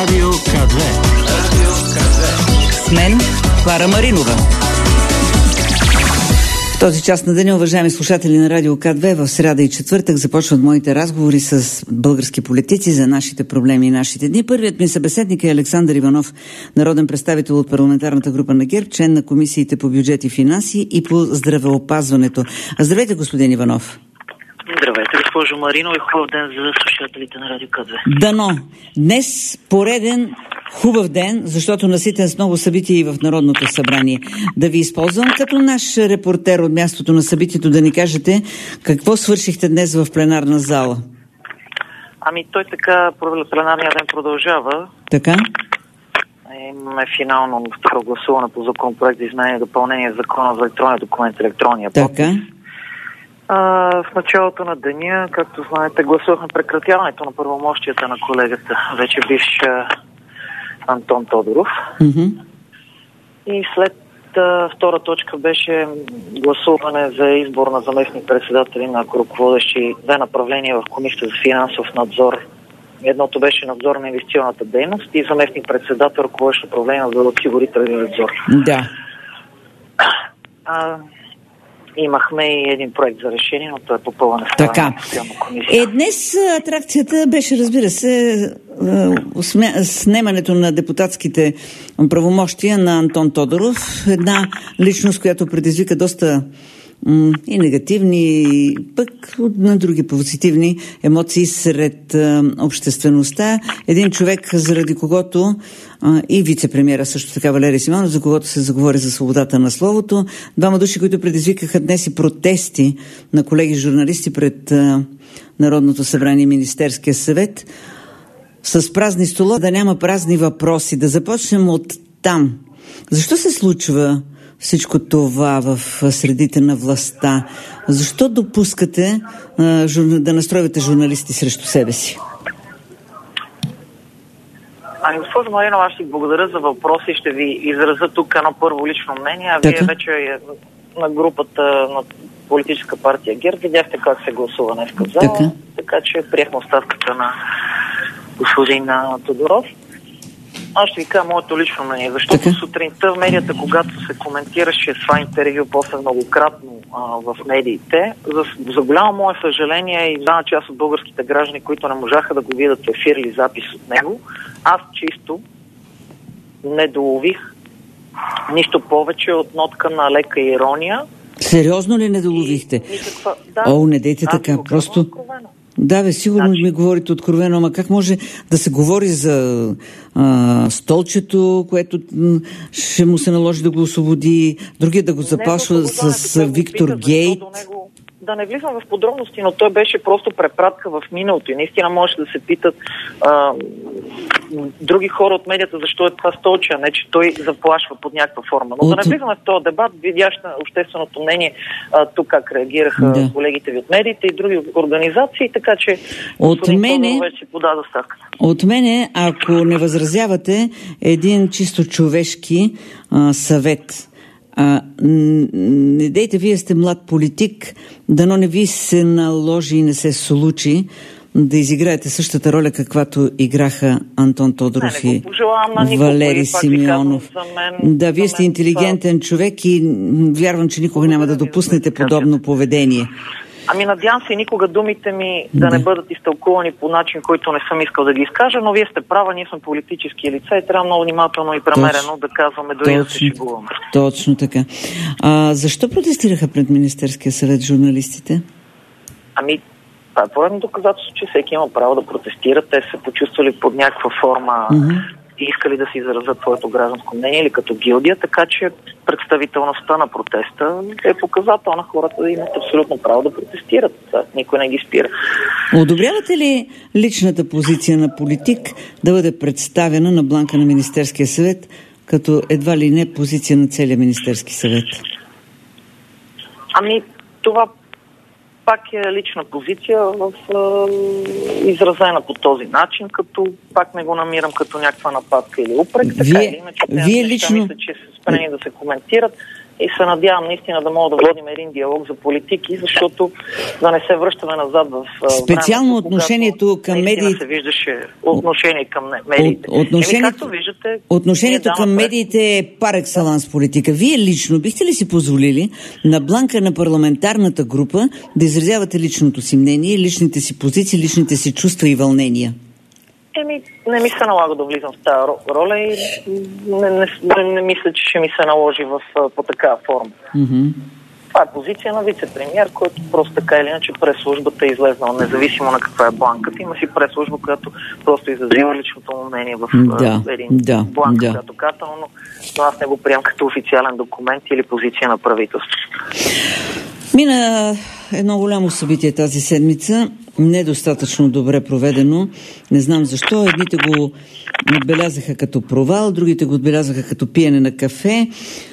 Радио КЗ. С мен Клара Маринова. В този час на деня, уважаеми слушатели на Радио К2, в сряда и четвъртък започват моите разговори с български политици за нашите проблеми и нашите дни. Първият ми събеседник е Александър Иванов, народен представител от парламентарната група на ГЕРБ, член на комисиите по бюджет и финанси и по здравеопазването. Здравейте, господин Иванов. Здравейте, госпожо Маринова, и хубав ден за слушателите на Радио К2. Дано. Днес пореден хубав ден, защото наситен с много събития и в Народното събрание. Да ви използвам като наш репортер от мястото на събитието да ни кажете какво свършихте днес в пленарна зала. Ами той така, пленарният ден продължава. Така? Имаме финално второ гласуване по законопроект за изменение и допълнение на закона за електронния документ, електронния подпис. Така. В началото на деня, както знаете, гласувахме прекратяването на първомощията на колегата, вече бивш Антон Тодоров. Mm-hmm. И след втора точка беше гласуване за избор на заместник председатели на ръководещи две направления в Комисията за финансов надзор. Едното беше надзор на инвестиционната дейност и заместник председател, ръководещ управление за осигурителен надзор. Да. Имахме и един проект за решение, но той е попълване в така. Днес атракцията беше, разбира се, снемането на депутатските правомощия на Антон Тодоров. Една личност, която предизвика доста и негативни, пък на други позитивни емоции сред обществеността. Един човек, заради когото и вице-премиера също така Валерий Симеонов, за когото се заговори за свободата на словото. Двама души, които предизвикаха днес и протести на колеги журналисти пред Народното събрание и Министерския съвет. С празни стола да няма празни въпроси. Да започнем от там. Защо се случва всичко това в средите на властта? Защо допускате да настройвате журналисти срещу себе си? Ами, госпожо Маринова, аз ще благодаря за въпроси. Ще ви изразя тук едно първо лично мнение. А вие вече на групата на политическа партия ГЕРБ видяхте как се гласува днес в зала. Така че приехме оставката на господин Тодоров. Аз ще ви кажа моето лично мнение, защото сутринта в медията, когато се коментираше това интервю после многократно в медиите, за голямо мое съжаление и за част от българските граждани, които не можаха да го видят в ефир или запис от него, аз чисто не долових нищо повече от нотка на лека ирония. Сериозно ли не доловихте? Да. Не дейте така, просто... Откровено. Да, бе, сигурно ми говорите откровено, ама как може да се говори за столчето, което ще му се наложи да го освободи, другия да го заплашва с Виктор Гейт? Да не влизам в подробности, но той беше просто препратка в миналото и наистина може да се питат други хора от медията защо е това столче, а не че той заплашва под някаква форма. Но да не влизаме в този дебат, видящ на общественото мнение тук как реагираха колегите ви от медиите и други организации, така че господин Тодоров вече подаде ставката. От мене, ако не възразявате, един чисто човешки съвет. Не дейте, вие сте млад политик, дано не ви се наложи и не се случи да изиграете същата роля, каквато играха Антон Тодоров и Валерий Симеонов. Да, вие сте интелигентен човек и вярвам, че никога няма да допуснете подобно поведение. Ами надявам се никога думите ми да не бъдат изтълкувани по начин, който не съм искал да ги изкажа, но вие сте права, ние сме политически лица и трябва много внимателно и премерено да казваме, дори да се шегуваме. Точно така. Защо протестираха пред Министерския съвет журналистите? Ами, това е поредно доказателство, че всеки има право да протестира. Те се почувствали под някаква форма и искали да си изразят своето гражданско мнение или като гилдия, така че представителността на протеста е показател на хората да имат абсолютно право да протестират. Никой не ги спира. Одобрявате ли личната позиция на политик да бъде представена на бланка на Министерския съвет като едва ли не позиция на целия Министерски съвет? Ами, това пак е лична позиция изразена по този начин, като пак не го намирам като някаква нападка или упрек. Така или иначе, вие лично... мисля, че са спрени да се коментират. и се надявам наистина да мога да водим един диалог за политики, защото да не се връщаме назад в специално времето, отношението към медиите. Се виждаше отношение към медиите. Отношението към медиите е пар екселанс политика. Вие лично бихте ли си позволили на бланка на парламентарната група да изразявате личното си мнение, личните си позиции, личните си чувства и вълнения? Не ми се налага да влизам в тази роля и не мисля, че ще ми се наложи по такава форма. Mm-hmm. Това е позиция на вице-премиер, който просто така или иначе прес-службата е излезнала, независимо на каква е бланката. Има си прес-служба, която просто изразива личното му мнение в един бланк, която казано, но аз не го приемам като официален документ или позиция на правителството. Мина едно голямо събитие тази седмица, недостатъчно добре проведено. Не знам защо. Едните го отбелязаха като провал, другите го отбелязаха като пиене на кафе.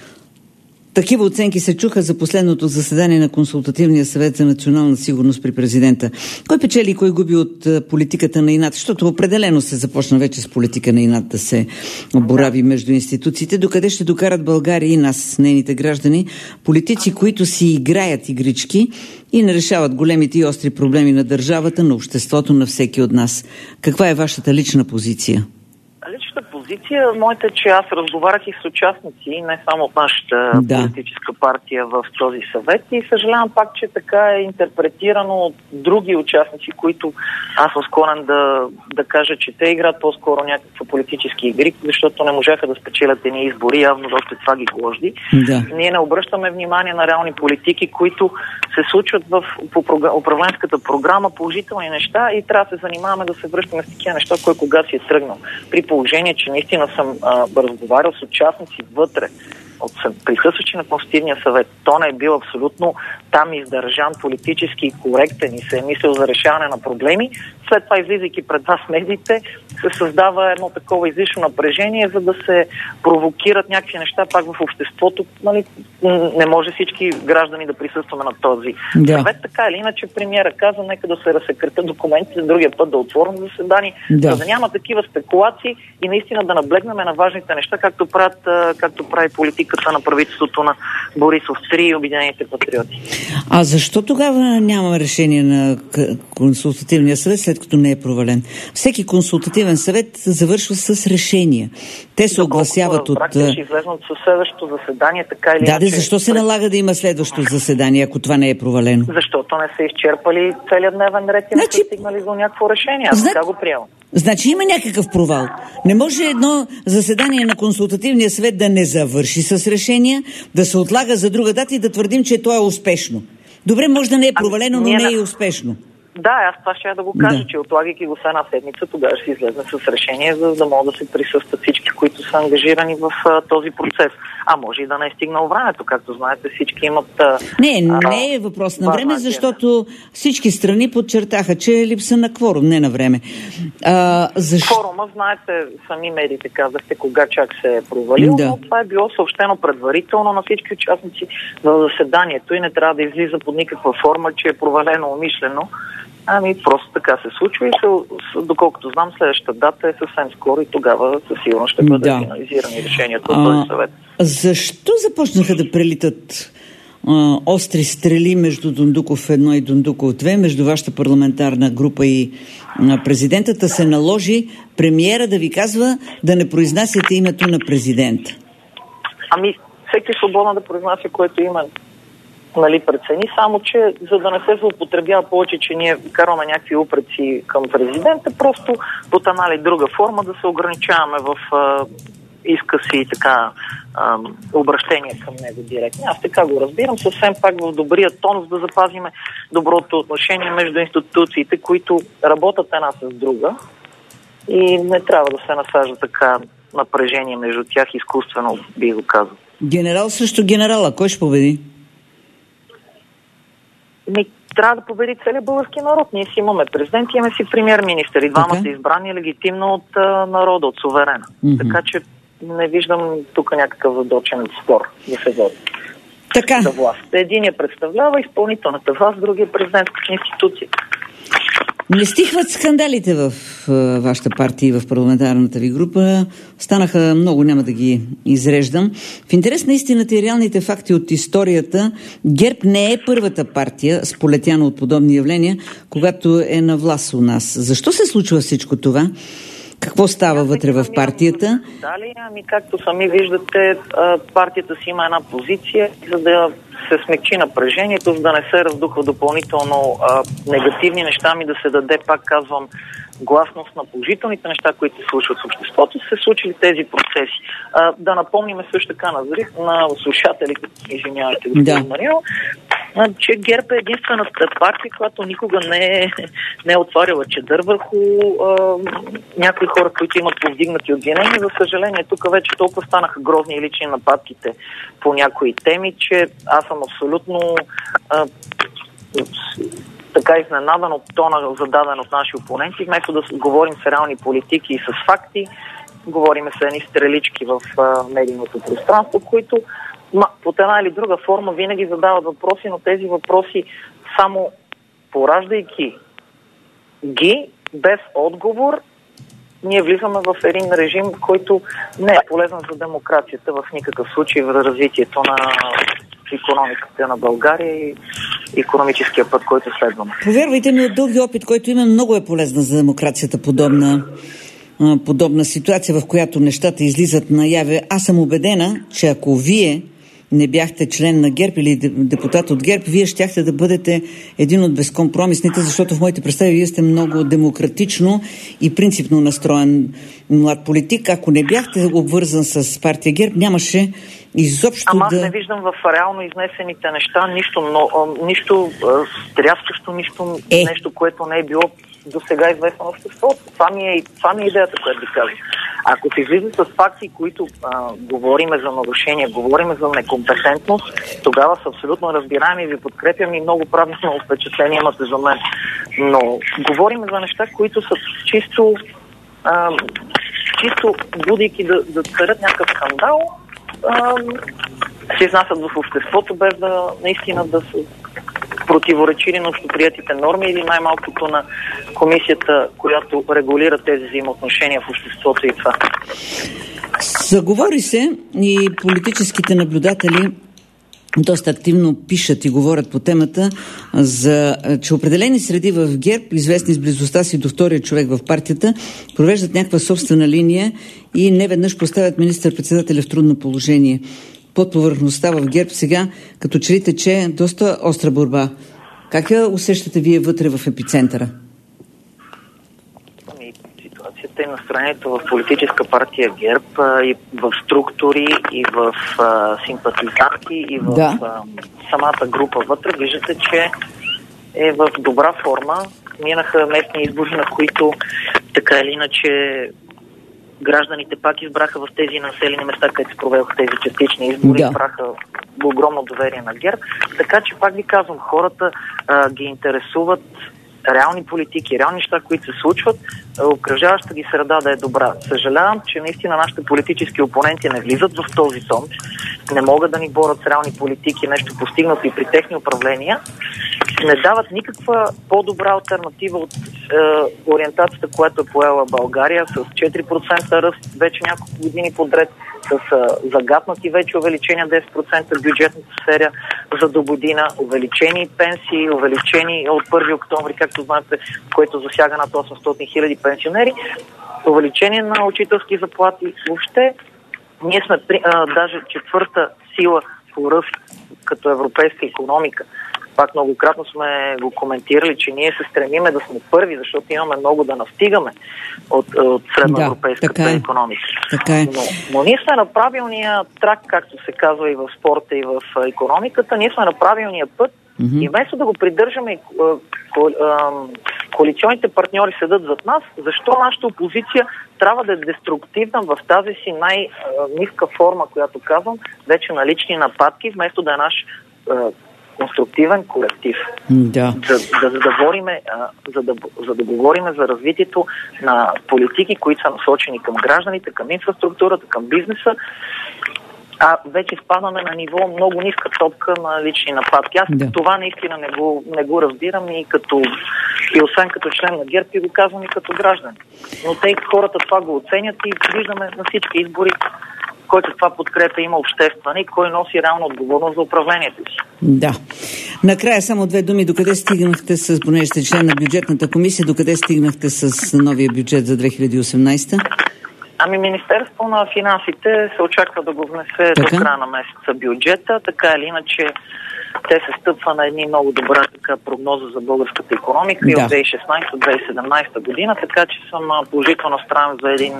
Такива оценки се чуха за последното заседание на Консултативния съвет за национална сигурност при президента. Кой печели и кой губи от политиката на инат? Защото определено се започна вече с политика на инат да се борави между институциите. Докъде ще докарат България и нас, нейните граждани, политици, които си играят игрички и не решават големите и остри проблеми на държавата, на обществото, на всеки от нас. Каква е вашата лична позиция? Личната позиция, моята, че аз разговарях и с участници, не само от нашата политическа партия в този съвет, и съжалявам пак, че така е интерпретирано от други участници, които аз съм склонен да кажа, че те играят по-скоро някаква политически игри, защото не можаха да спечелят едни избори, явно доста това ги гложди. Да. Ние не обръщаме внимание на реални политики, които се случват по управленската програма, положителни неща, и трябва да се занимаваме да се връщаме с такива неща, кой кога си е тръгнал. При положение, че наистина съм разговарял с участници вътре, присъстващи на Конституционния съвет. То не е бил абсолютно там издържан, политически коректен и се е мислил за решаване на проблеми. След това, излизайки пред нас медиите, се създава едно такова излишно напрежение, за да се провокират някакви неща пак в обществото. Нали, не може всички граждани да присъстваме на този съвет. Така или иначе, премиера каза, нека да се разсекретят документите, другия път да отворим заседание, за да няма такива спекулации и наистина да наблегнем на важните неща, както прави политиката на правителството на Борисов 3 и Обединените патриоти. А защо тогава няма решение на Консултативния съвет, след като не е провален? Всеки консултативен съвет завършва с решения. Те се огласяват от... Ще излезнат със следващото заседание, така или иначе... защо се налага да има следващо заседание, ако това не е провалено? Защото не са изчерпали целият дневен ред и не са стигнали до някакво решение. Аз така го приемам. Значи има някакъв провал. Не може едно заседание на Консултативния съвет да не завърши с решения, да се отлага за друга дата и да твърдим, че то е успешно. Добре, може да не е провалено, но не е и успешно. Да, аз това ще да го кажа, че отлагайки го с една седмица, тогава ще излезне с решение, за да могат да се присъстват всички, които са ангажирани в този процес. А може и да не е стигнало времето, както знаете, всички имат... Не е въпрос на време, защото всички страни подчертаха, че е липса на кворум, не на време. Кворума, знаете, сами медиите казахте кога чак се е провалил, но това е било съобщено предварително на всички участници в заседанието и не трябва да излиза под никаква форма, че е провалено умишлено. Просто така се случва и доколкото знам, следващата дата е съвсем скоро и тогава със сигурност ще бъде финализирани решението от този съвет. Защо започнаха да прелитат остри стрели между Дондуков 1 и Дондуков 2, между вашата парламентарна група и президентата, се наложи премиера да ви казва да не произнасяте името на президента? Всеки е свободно да произнася, което има прецени, само че за да не се злоупотребява повече, че ние карваме някакви упреци към президента, просто под една или друга форма да се ограничаваме в изкъси и така обращение към него директно. Аз така го разбирам, съвсем пак в добрия тон, да запазиме доброто отношение между институциите, които работят една с друга и не трябва да се насажда така напрежение между тях, изкуствено би го казал. Генерал срещу генерала, кой ще победи? Трябва да победи целият български народ. Ние си имаме президент, имаме си премиер-министър. И двама са избрани легитимно от народа, от суверена. Така че не виждам тук някакъв задочен спор да се води. Така. За власт. Единият представлява изпълнителната власт, другия президентската институция. Не стихват скандалите в вашата партия и в парламентарната ви група. Станаха много, няма да ги изреждам. В интерес на истината и реалните факти от историята, ГЕРБ не е първата партия, сполетяна от подобни явления, когато е на власт у нас. Защо се случва всичко това? Какво става вътре в партията? Дали, както сами виждате, партията си има една позиция, за да се смекчи напрежението, за да не се раздуха допълнително негативни неща, ми да се даде, пак казвам, гласност на положителните неща, които се случват в обществото, се случили тези процеси. Да напомним също така на слушателите, извинявайте, господин Марино, че ГЕРБ е единствената партия, която никога не е отваряла чедър върху някои хора, които имат повдигнати обвинения. За съжаление, тук вече толкова станаха грозни и лични нападките по някои теми, че аз съм абсолютно така изненадан от тона, зададен от наши опоненти. Вместо да говорим с реални политики и с факти, говорим с едни стрелички в медийното пространство, които под една или друга форма винаги задават въпроси, но тези въпроси само пораждайки ги без отговор, ние влизаме в един режим, който не е полезен за демокрацията в никакъв случай, в развитието на икономиката на България и икономическия път, който следваме. Повярвайте ми, от дълги опит, който има, много е полезна за демокрацията подобна ситуация, в която нещата излизат наяве. Аз съм убедена, че ако вие не бяхте член на ГЕРБ или депутат от ГЕРБ, вие щяхте да бъдете един от безкомпромисните, защото в моите представи вие сте много демократично и принципно настроен млад политик. Ако не бяхте обвързан с партия ГЕРБ, нямаше изобщо аз не виждам в реално изнесените неща нищо стряскащо, нещо, което не е било до сега известно на обществото. Това ми е идеята, която ви казвам. Ако се излиза с факти, които говориме за нарушения, говориме за некомпетентност, тогава са абсолютно разбираеми и ви подкрепям и много правилно впечатление имате за мен. Но говориме за неща, които са чисто будейки да царят някакъв скандал, се изнасят в обществото, без да наистина да се противоречили на общоприятите норми или най-малкото на комисията, която регулира тези взаимоотношения в обществото и това. Заговори се и политическите наблюдатели доста активно пишат и говорят по темата, че определени среди в ГЕРБ, известни с близостта си до втория човек в партията, провеждат някаква собствена линия и неведнъж поставят министър-председателя в трудно положение. Под повърхността в ГЕРБ сега, като че ли тече доста остра борба. Как я усещате вие вътре в епицентъра? Ситуацията и настроението в политическа партия ГЕРБ и в структури, и в симпатизанти, и в самата група вътре, виждате, че е в добра форма. Минаха местни избори, на които така или иначе гражданите пак избраха в тези населени места, където се проведоха тези частични избори, избраха огромно доверие на ГЕРБ. Така че, пак ви казвам, хората ги интересуват реални политики, реални неща, които се случват, окръжаваща ги среда да е добра. Съжалявам, че наистина нашите политически опоненти не влизат в този тон, не могат да ни борят с реални политики, нещо постигнато и при техни управления, не дават никаква по-добра алтернатива от ориентацията, която е поела България с 4% ръст вече няколко години подред, с загатнати вече увеличения 10% в бюджетната сфера за до година, увеличени пенсии, увеличени от 1 октомври, както знаете, което засяга над 800 хиляди пенсионери, увеличение на учителски заплати. Въобще, ние сме даже четвърта сила по ръст като европейска икономика. Пак многократно сме го коментирали, че ние се стремиме да сме първи, защото имаме много да настигаме от средноевропейската икономика. Но ние сме на правилния трак, както се казва и в спорта, и в икономиката. Ние сме на правилния път и вместо да го придържаме, коалиционните партньори седат зад нас, защо нашата опозиция трябва да е деструктивна в тази си най-ниска форма, която казвам, вече на лични нападки, вместо да е наш конструктивен колектив. За да говорим за развитието на политики, които са насочени към гражданите, към инфраструктурата, към бизнеса вече спадаме на ниво много ниска топка на лични нападки. Аз това наистина не го разбирам и освен като член на ГЕРБ и го казвам и като граждан. Но хората това го оценят и виждаме на всички избори кой каква подкрепа има обществена и кой носи реална отговорност за управлението си. Да. Накрая само 2 думи. Докъде стигнахте понеже сте член на бюджетната комисия, докъде стигнахте с новия бюджет за 2018? Министерството на финансите се очаква да го внесе до края на месеца бюджета, така или иначе те се стъпва на едни много добра прогноза за българската икономика и от 2016-2017 година, така че съм положително настроен за един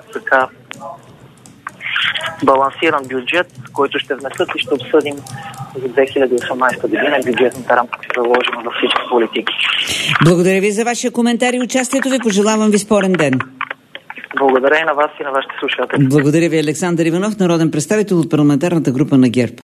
балансиран бюджет, който ще внесат и ще обсъдим за 2018 година бюджетната рамка ще заложим във всички политики. Благодаря ви за вашия коментар и участието ви. Пожелавам ви спорен ден. Благодаря и на вас и на вашите слушатели. Благодаря ви, Александър Иванов, народен представител от парламентарната група на ГЕРБ.